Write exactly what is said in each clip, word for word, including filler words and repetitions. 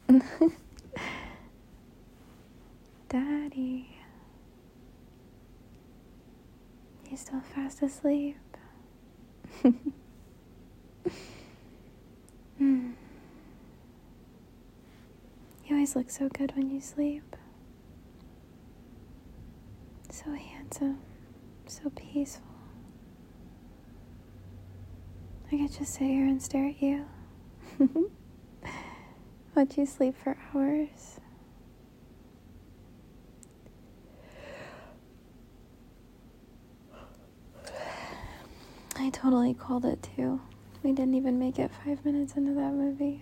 Daddy. He's still fast asleep. mm. You always look so good when you sleep. So handsome. So peaceful. I could just sit here and stare at you. Watch you sleep for hours. I totally called it too. We didn't even make it five minutes into that movie.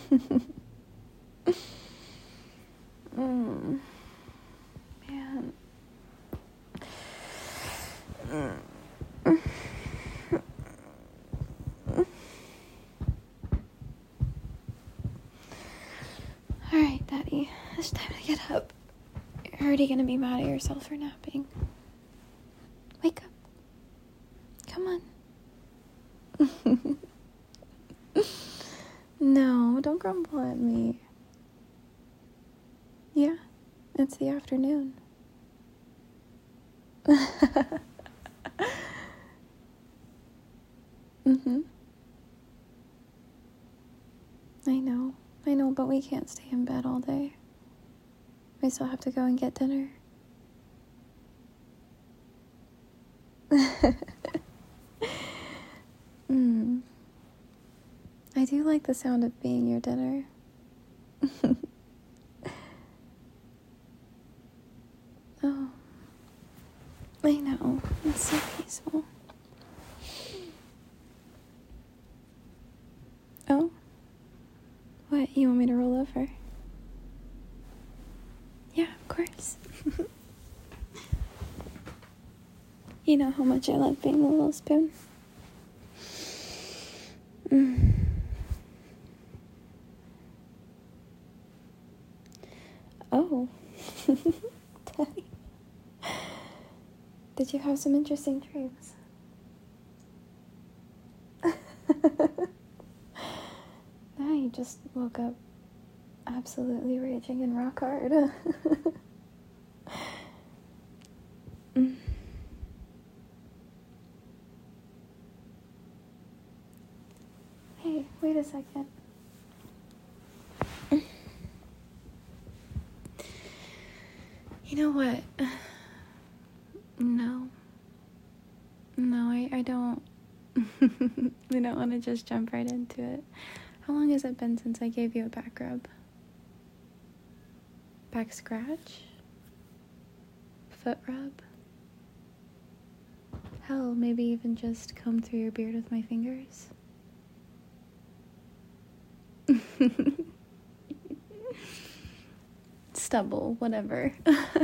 mm. Man. Mm. Alright, Daddy. It's time to get up. You're already gonna be mad at yourself for napping. Wake up. Come on. No, don't grumble at me. Yeah, it's the afternoon. mm-hmm. I know, I know, but we can't stay in bed all day. We still have to go and get dinner. mm. I do like the sound of being your dinner. Oh, I know. It's so peaceful. Oh? What, you want me to roll over? Yeah, of course. You know how much I love being the little spoon. Mm. Oh. Daddy. Did you have some interesting dreams? Now you just woke up absolutely raging and rock hard. mm. Hey, wait a second. You know what? No. No, I, I don't. I don't want to just jump right into it. How long has it been since I gave you a back rub? Back scratch? Foot rub? Hell, maybe even just comb through your beard with my fingers? Stubble, whatever.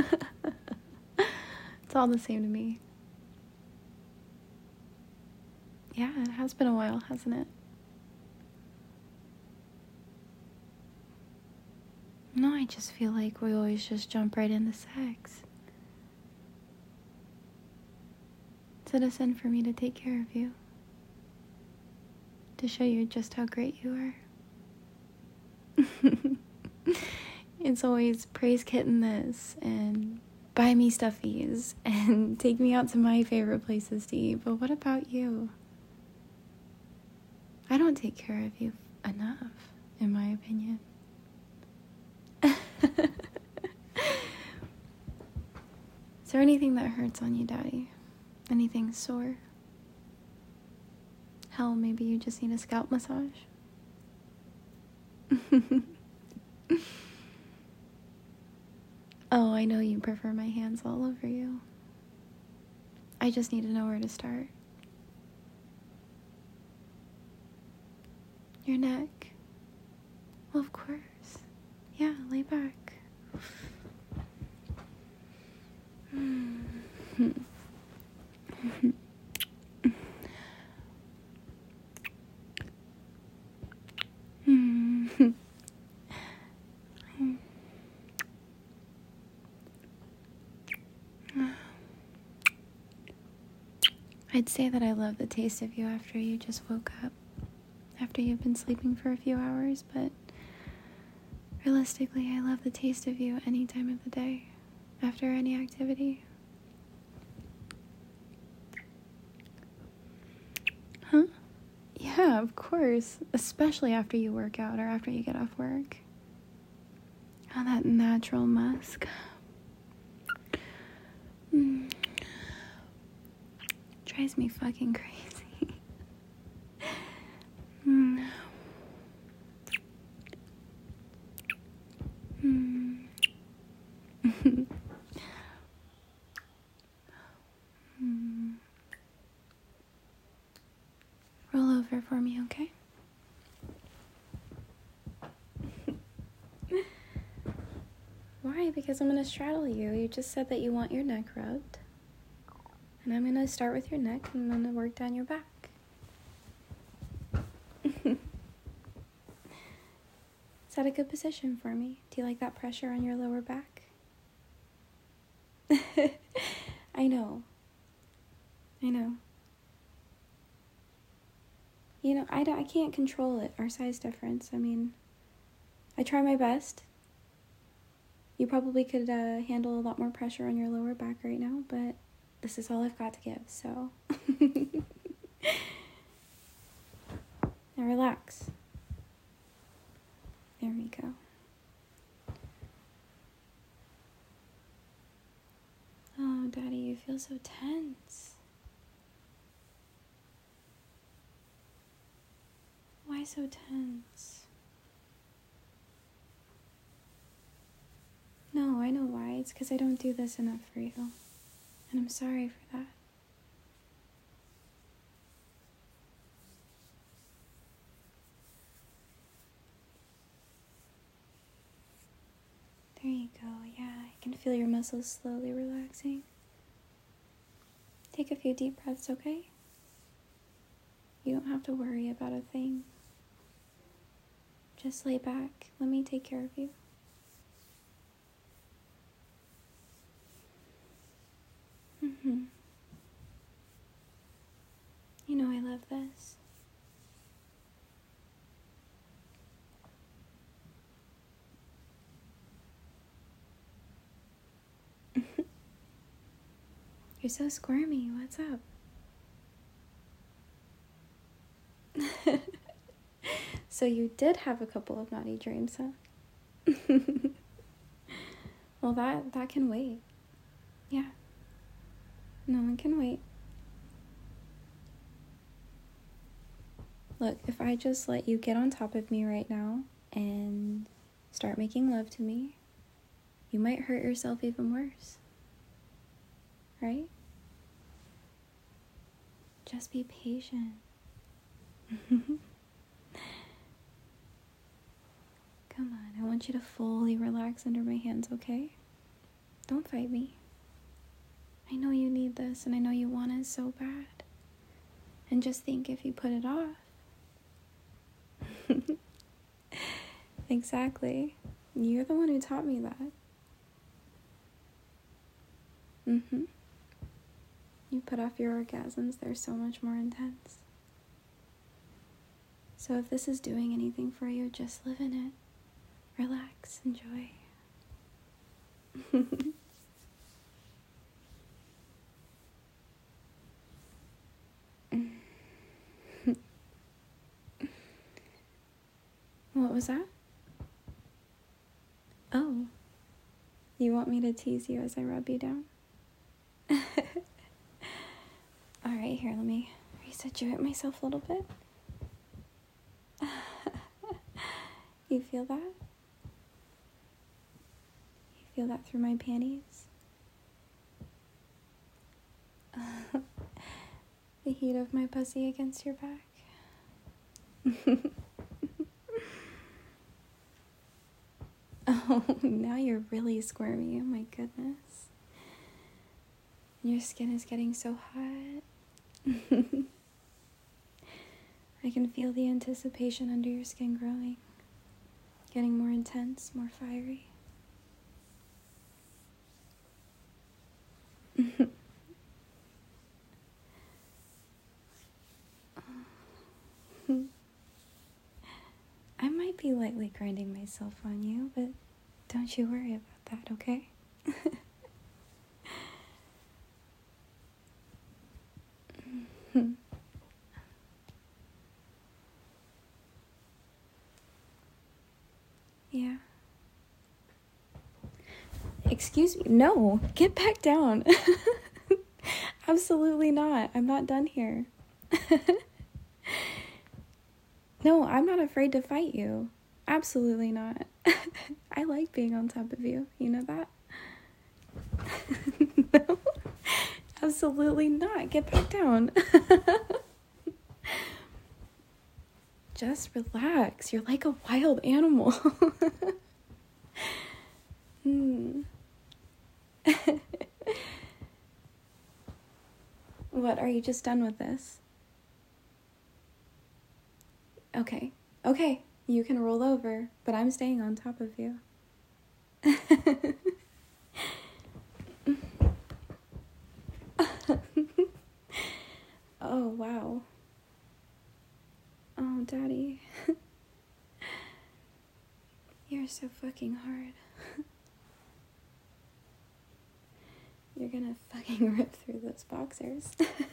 It's all the same to me. Yeah, it has been a while, hasn't it? No, I just feel like we always just jump right into sex. It's a sin for me to take care of you. To show you just how great you are. It's always praise kitten this and buy me stuffies and take me out to my favorite places to eat. But what about you? I don't take care of you enough, in my opinion. Is there anything that hurts on you, Daddy? Anything sore? Hell, maybe you just need a scalp massage? Oh, I know you prefer my hands all over you. I just need to know where to start. Your neck? Well, of course. Yeah, lay back. I'd say that I love the taste of you after you just woke up, after you've been sleeping for a few hours, but Realistically, I love the taste of you any time of the day, after any activity. Huh? Yeah, of course. Especially after you work out or after you get off work. Oh, that natural musk. Mm. Drives me fucking crazy. mm. Mm. mm. Roll over for me, okay? Why? Because I'm going to straddle you. You just said that you want your neck rubbed. And I'm going to start with your neck and I'm going to work down your back. Is that a good position for me? Do you like that pressure on your lower back? I know. I know. You know, I, I can't control it, our size difference. I mean, I try my best. You probably could uh, handle a lot more pressure on your lower back right now, but this is all I've got to give, so. Now relax. There we go. Oh, Daddy, you feel so tense. Why so tense? No, I know why. It's because I don't do this enough for you. And I'm sorry for that. There you go. Yeah, I can feel your muscles slowly relaxing. Take a few deep breaths, okay? You don't have to worry about a thing. Just lay back. Let me take care of you. Mm-hmm. You know I love this. You're so squirmy. What's up? So you did have a couple of naughty dreams, huh? Well, that, that can wait. Yeah. No one can wait. Look, if I just let you get on top of me right now and start making love to me, you might hurt yourself even worse. Right? Just be patient. Come on, I want you to fully relax under my hands, okay? Don't fight me. I know you need this, and I know you want it so bad. And just think if you put it off. Exactly. You're the one who taught me that. Mm-hmm. You put off your orgasms, they're so much more intense. So if this is doing anything for you, just live in it. Relax, enjoy. What was that? Oh. You want me to tease you as I rub you down? Alright, here, let me resituate myself a little bit. You feel that? You feel that through my panties? The heat of my pussy against your back? Oh, now you're really squirmy. Oh my goodness. Your skin is getting so hot. I can feel the anticipation under your skin growing. Getting more intense, more fiery. I might be lightly grinding myself on you, but don't you worry about that, okay? Yeah. Excuse me. No, get back down. Absolutely not. I'm not done here. No, I'm not afraid to fight you. Absolutely not. I like being on top of you. You know that? No, absolutely not. Get back down. Just relax. You're like a wild animal. Hmm. What, are you just done with this? Okay. Okay. You can roll over, but I'm staying on top of you. Oh, wow. Oh, Daddy. You're so fucking hard. You're gonna fucking rip through those boxers.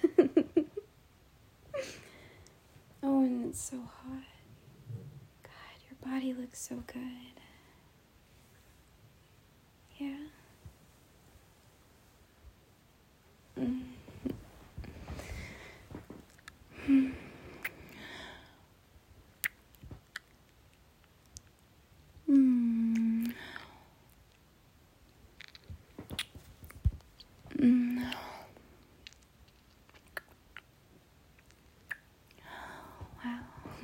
Oh, and it's so hot. God, your body looks so good. Yeah. Mm. Mm. Mm. Wow.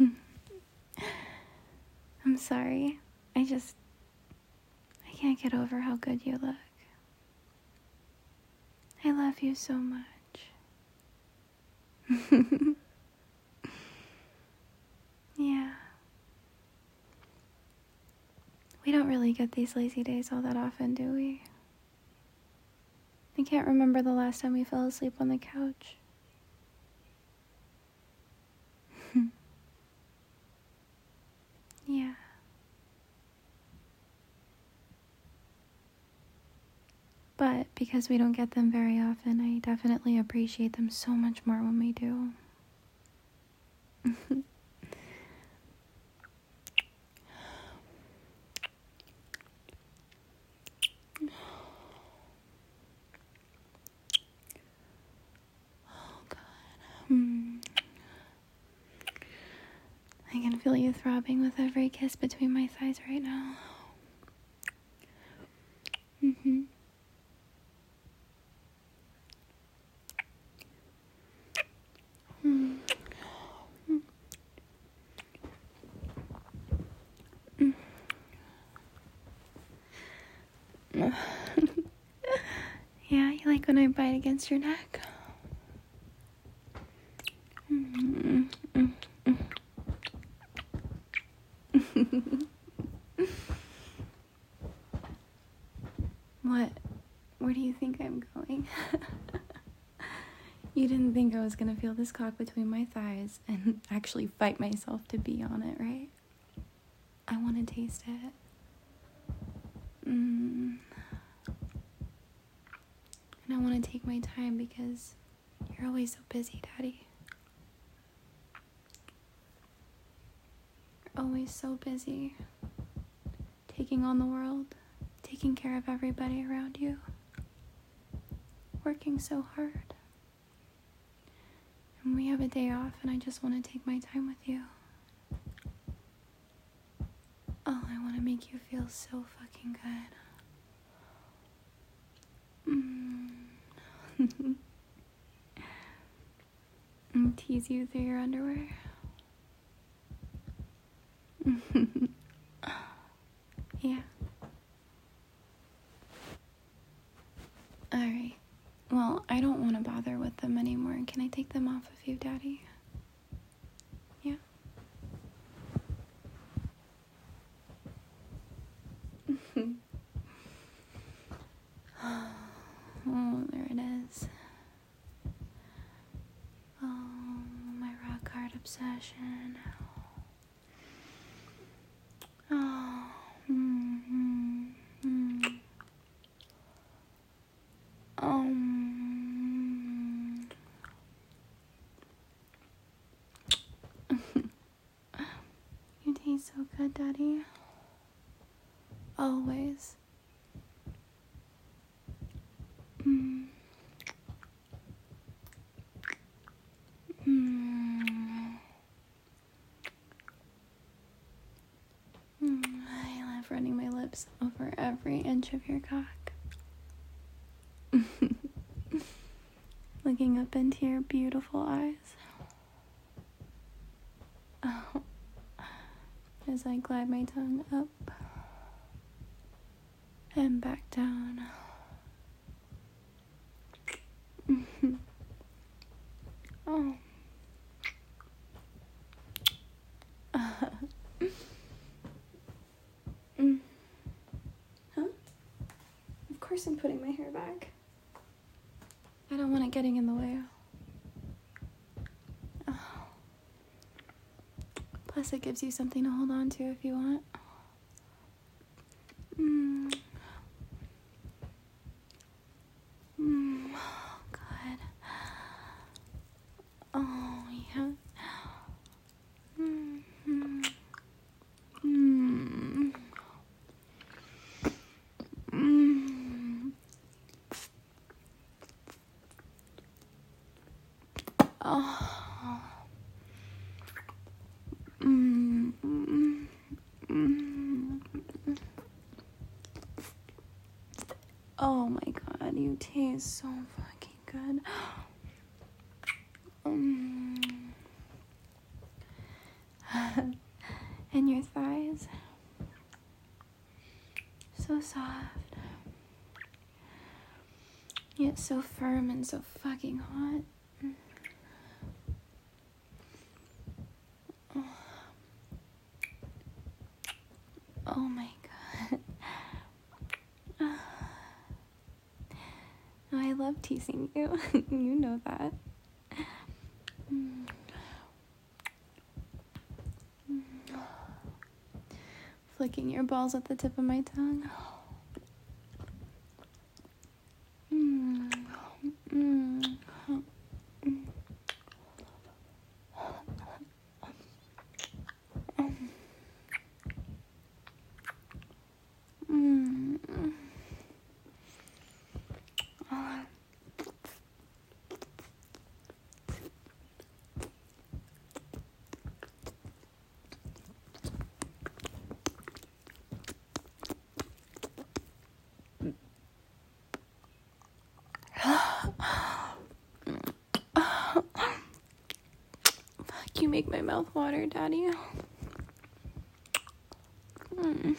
I'm sorry. I just... I can't get over how good you look. I love you so much. Yeah. We don't really get these lazy days all that often, do we? I can't remember the last time we fell asleep on the couch. Yeah. But because we don't get them very often, I definitely appreciate them so much more when we do. Oh, God. Hmm. I can feel you throbbing with every kiss between my thighs right now. Mm-hmm. Mm. Mm. Mm. Yeah, you like when I bite against your neck? Mm. Mm. Mm. What? Where do you think I'm going? You didn't think I was gonna feel this cock between my thighs and actually fight myself to be on it, right? I want to taste it. Mm. And I want to take my time because you're always so busy, Daddy. You're always so busy. Taking on the world. Taking care of everybody around you. Working so hard. And we have a day off and I just want to take my time with you. Oh, I want to make you feel so fucking good. Mm. And tease you through your underwear. Yeah. Alright. Well, I don't want to bother with them anymore. Can I take them off of you, Daddy? Yeah? Oh, there it is. Oh, my rock hard obsession. always. Mm. Mm. Mm. I love running my lips over every inch of your cock. Looking up into your beautiful eyes. Oh. As I glide my tongue up and back down. Oh. mm. Huh? Of course I'm putting my hair back. I don't want it getting in the way. Oh. Plus it gives you something to hold on to if you want. Mm. Mm. Oh, God. Oh, yeah. Mm. Mm. Mm. Mm. Oh. Mm. Mm. Mm. Oh my God, you taste so fucking good. Um. And your thighs, so soft, yet so firm and so fucking hot. Oh, oh my God. I love teasing you. You know that. Mm. Mm. Flicking your balls at the tip of my tongue. Mm. Mm. Mm. Mm. Oh. Fuck, you make my mouth water, Daddy. Mm.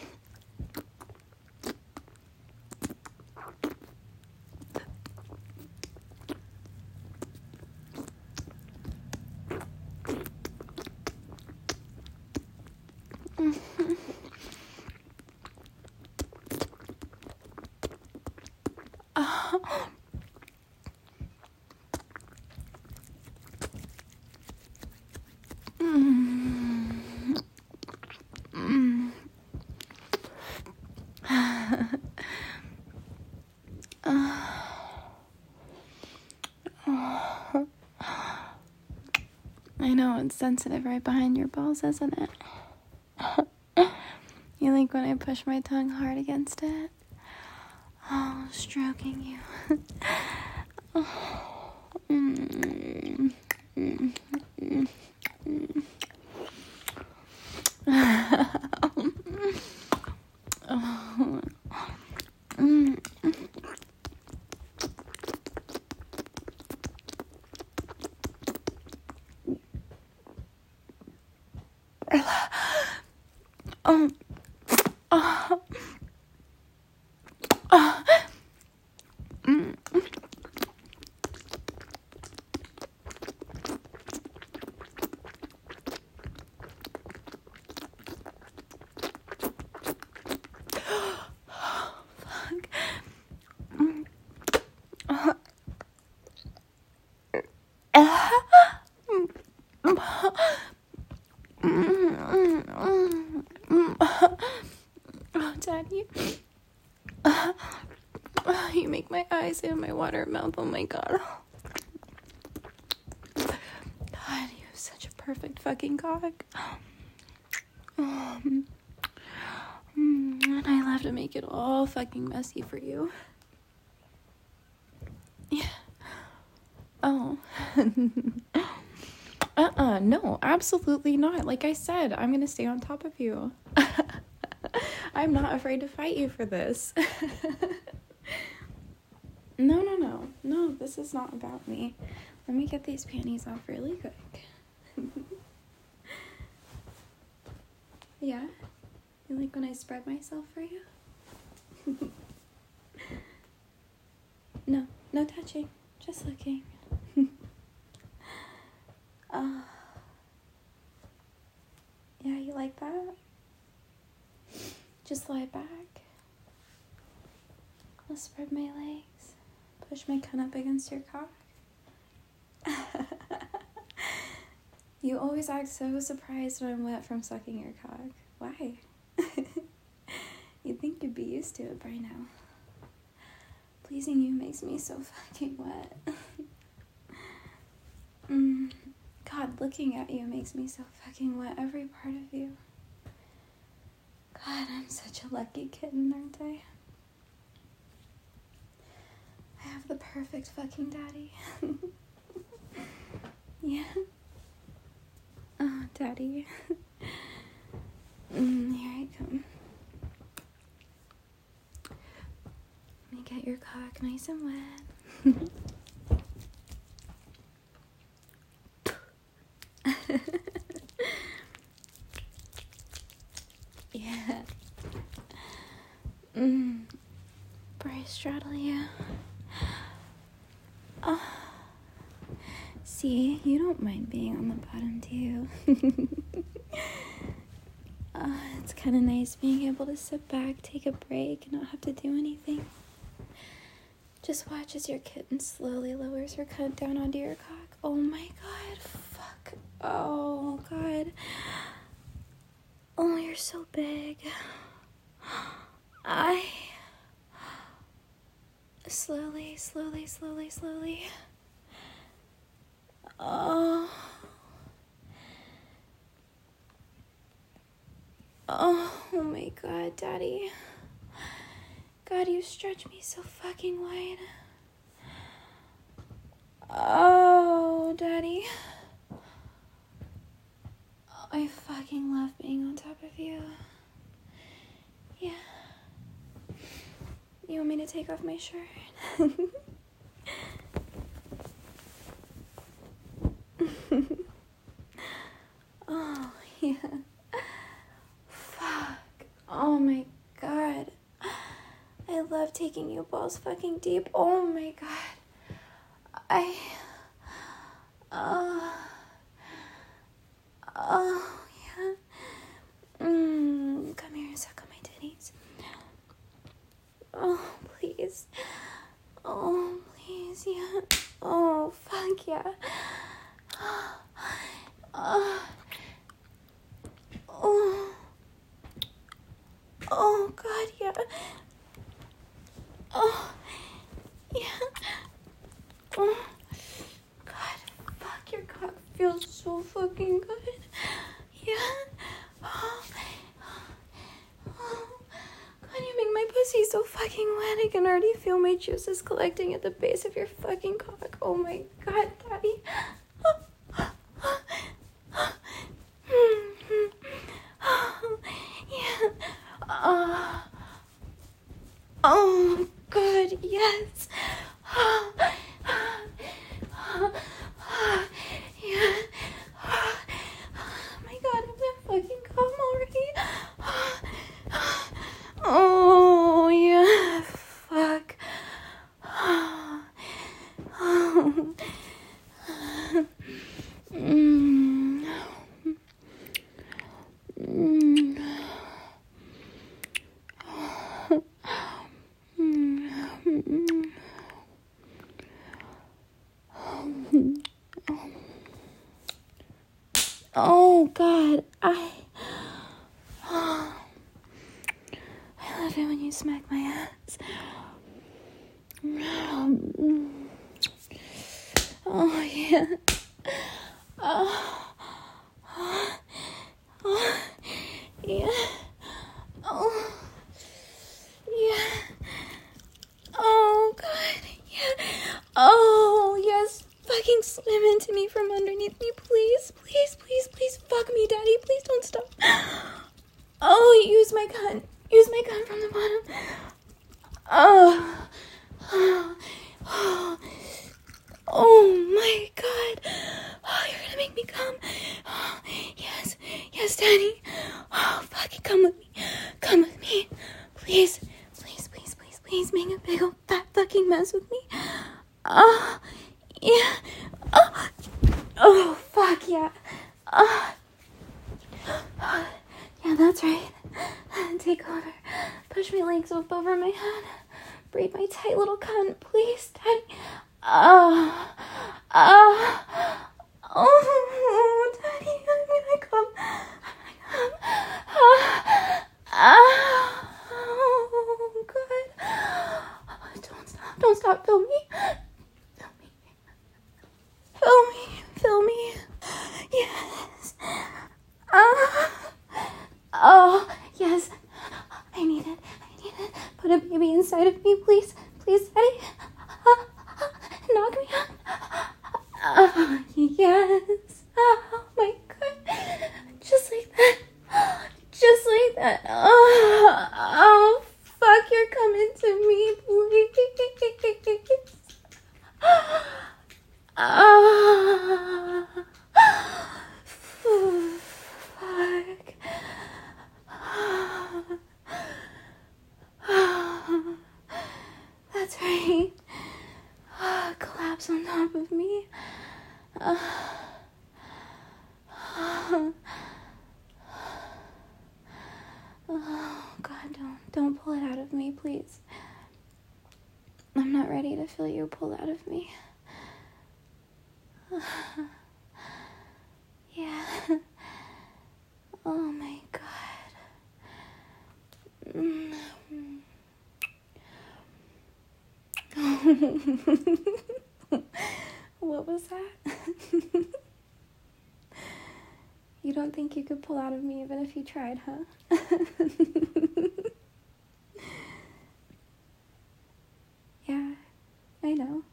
Oh. Mm. Mm. Oh. I know, it's sensitive right behind your balls, isn't it? You like when I push my tongue hard against it? Oh, stroking you. Oh. Mm. Mm. Mm. Mm. Oh. Mm. Oh. Oh. Oh. Mm. Fuck. Mm. Uh. Oh, Daddy. You make my eyes and my water mouth. Oh my God. God, you have such a perfect fucking cock. Um, and I love have to make it all fucking messy for you. Yeah. Oh. uh-uh, no, absolutely not. Like I said, I'm gonna stay on top of you. I'm not afraid to fight you for this. No, no, no. No, this is not about me. Let me get these panties off really quick. Yeah? You like when I spread myself for you? No, no touching. Just looking. uh, yeah, you like that? Just lie back. I'll spread my legs. Push my cunt up against your cock. You always act so surprised when I'm wet from sucking your cock. Why? You'd think you'd be used to it by now. Pleasing you makes me so fucking wet. mm. God, looking at you makes me so fucking wet. Every part of you. God, I'm such a lucky kitten, aren't I? I have the perfect fucking daddy. Yeah. Oh, daddy. mm, here I come. Let me get your cock nice and wet. Yeah. Mm. Bryce, straddle you. Oh. See, you don't mind being on the bottom, do you? uh, it's kind of nice being able to sit back, take a break, and not have to do anything. Just watch as your kitten slowly lowers her cunt down onto your cock. Oh my god, fuck. Oh god. Oh, you're so big. I... Slowly, slowly, slowly, slowly. Oh. Oh, oh my god, daddy. God, you stretch me so fucking wide. Oh, daddy. I fucking love being on top of you. Yeah. You want me to take off my shirt? Oh, yeah. Fuck. Oh my god. I love taking you balls fucking deep. Oh my god. I... Uh... Oh, yeah. Mm, come here and suck on my titties. Oh, please. Oh, please, yeah. Oh, fuck yeah. Oh. Oh. Oh, God, yeah. Oh, yeah. Oh. God, fuck, your cock feels so fucking good. Yeah. Oh. Oh. God, you make my pussy so fucking wet. I can already feel my juices collecting at the base of your fucking cock. Oh my god, daddy. Yeah. Uh, oh, God, yes. Yeah. Oh my god, I'm gonna fucking come already. Oh, yeah. Fuck. Oh. Mm. Mm. Oh God, I oh, I love it when you smack my ass. Oh yeah. Oh, oh, oh yeah. Oh, slam into me from underneath me, please, please, please, please, fuck me, Daddy, please don't stop. Oh, use my gun, use my gun from the bottom. Oh, oh, oh, oh my God, oh, you're gonna make me come. Oh, yes, yes, Daddy. Oh, fuck it, come with me, come with me, please, please, please, please, please, make a big old fat fucking mess with me. Oh, yeah, oh, oh, fuck, yeah, oh, yeah, that's right, take over, push my legs up over my head, breathe my tight little cunt, please, Daddy, oh, oh, oh, Daddy, I'm gonna come, I'm gonna come, oh, oh, God, oh, don't stop, don't stop, film me, film me, film me, film me, yes, ah, oh, yes, I need it, I need it, put a baby inside of me, please, please, Daddy, uh, uh, knock me out, oh, yes, oh my God, just like that, just like that, oh, oh, fuck, you're coming to me, please, oh, fuck, oh, that's right, oh, collapse on top of me, oh, oh, oh, God, don't, don't pull it out of me, please, I'm not ready to feel you pull out of me, yeah, oh my God, mm. What was that? You don't think you could pull out of me even if you tried, huh? Yeah, I know.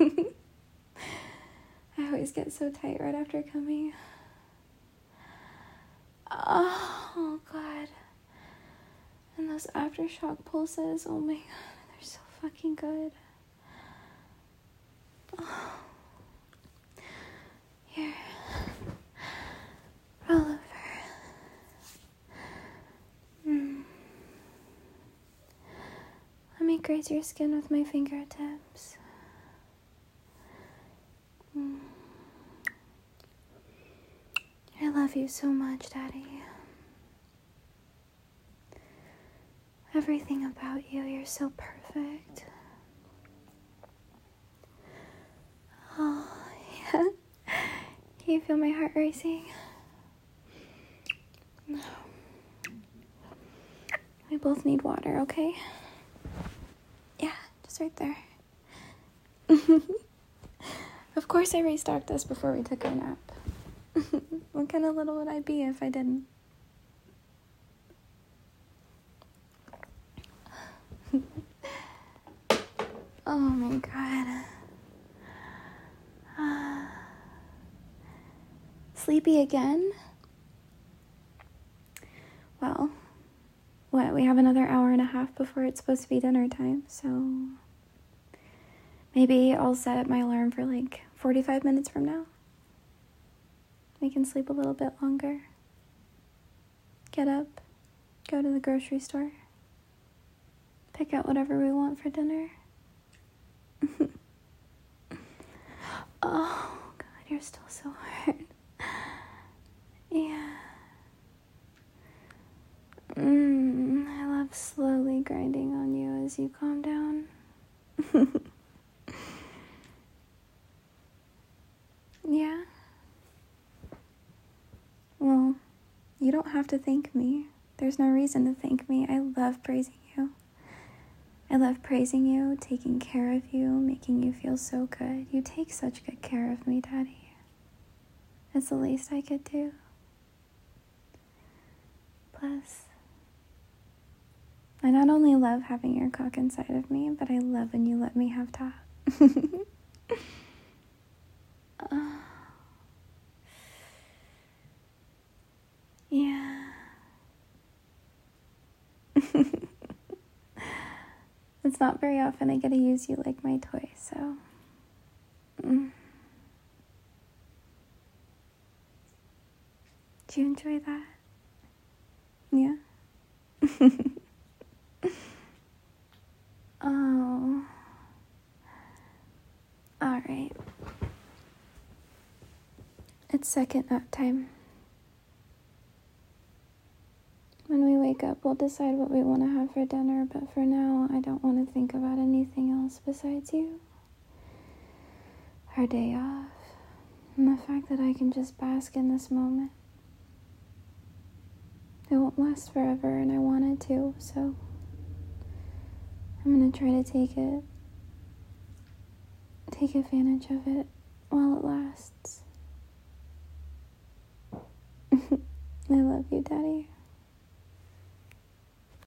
I always get so tight right after coming. Oh, God. And those aftershock pulses, oh my God, they're so fucking good. Oh. Here. Roll over. Mm. Let me graze your skin with my fingertips. Mm. I love you so much, Daddy. Everything about you, you're so perfect. Oh, yeah. Can you feel my heart racing? No. We both need water, okay? Yeah, just right there. Of course I restocked this before we took our nap. What kind of little would I be if I didn't? Oh my God. Uh, sleepy again? Well, what, we have another hour and a half before it's supposed to be dinner time, so maybe I'll set my alarm for like forty-five minutes from now. We can sleep a little bit longer. Get up, go to the grocery store, pick out whatever we want for dinner. Oh, God, you're still so hard. Yeah. Mm, I love slowly grinding on you as you calm down. Yeah? Well, you don't have to thank me. There's no reason to thank me. I love praising you. I love praising you, taking care of you, making you feel so good. You take such good care of me, Daddy. It's the least I could do. Plus, I not only love having your cock inside of me, but I love when you let me have top. uh, It's not very often I get to use you like my toy, so. Mm. Do you enjoy that? Yeah? Oh. Alright. It's second nap time. When we wake up, we'll decide what we want to have for dinner, but for now, I don't want to think about anything else besides you. Our day off, and the fact that I can just bask in this moment. It won't last forever, and I want it to, so I'm gonna try to take it, take advantage of it while it lasts. I love you, Daddy.